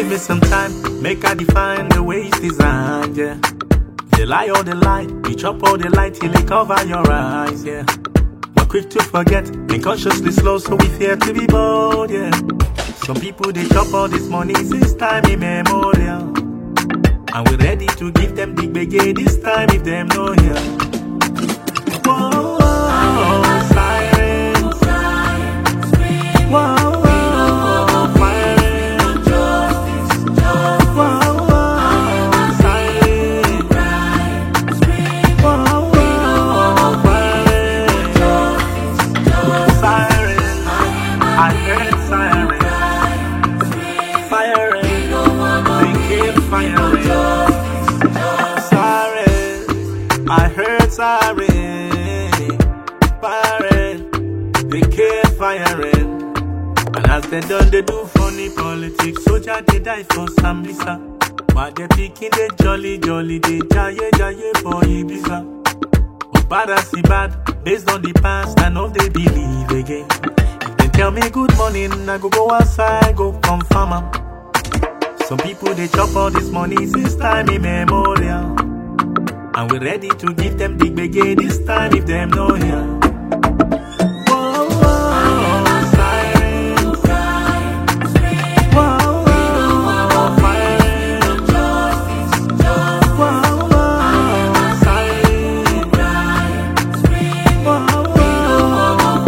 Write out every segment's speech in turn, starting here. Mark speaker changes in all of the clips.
Speaker 1: Give me some time, make I define the way it's designed, yeah. The lie or the light, we chop all the light till it cover your eyes, yeah. We're quick to forget, unconsciously slow, so we fear to be bold, yeah. Some people they chop all this money since time immemorial, and we're ready to give them big begay this time if them know here. Whoa, whoa, sirens. Whoa, whoa, sirens. Whoa, whoa, sirens. Whoa, whoa, sirens. I heard sirens. Firing. They keep firing. Sirens. I heard sirens. Firing. They keep firing. And as they done, they do funny politics. Soldier, they die for Sambisa. While they picking, they jolly, they jaye for Ibiza. Oh, bad as he bad, based on the past, I know they believe again. If they tell me good morning, I go outside, go confirm 'em. Some people, they chop all this money since time immemorial, and we're ready to give them big begay this time if them know here. Whoa, whoa, sirens. Whoa, whoa, sirens. Whoa, whoa, sirens. Whoa, whoa,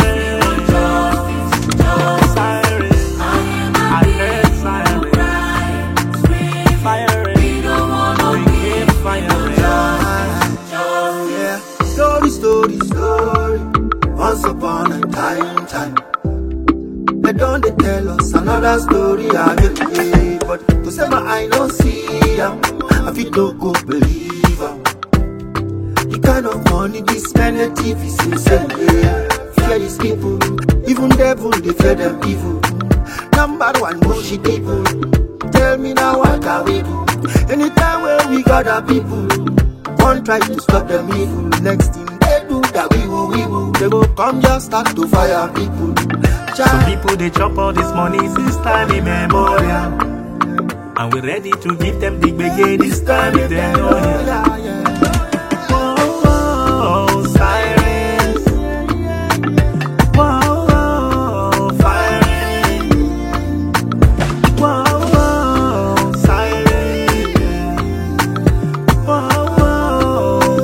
Speaker 1: sirens. I heard sirens. Firing. We keep firing.
Speaker 2: Yeah, story. Once upon a time. They don't they tell us another story again. But to say my eye don't see them, I feel no go believe 'em. The kind of money this many TVs insane. Fear these people, even devil they fear them evil. Number one mushy people. Tell me now what can we do? Anytime where we got our people, one try to stop them evil. Next thing they do that we will. They will come just start to fire people.
Speaker 1: Some people they chop all this money since time immemorial, and we're ready to give them big begay this time if they know here. Whoa, whoa, sirens. Whoa, whoa, firing. Whoa, whoa, sirens. Whoa, whoa,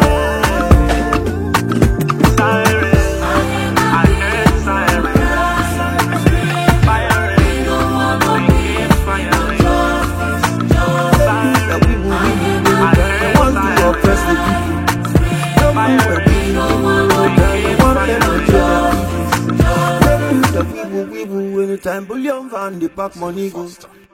Speaker 1: sirens. I heard sirens. Firing. They keep firing.
Speaker 2: That we will, I want to oppress the people. We will, anytime bullion van the pack money goes.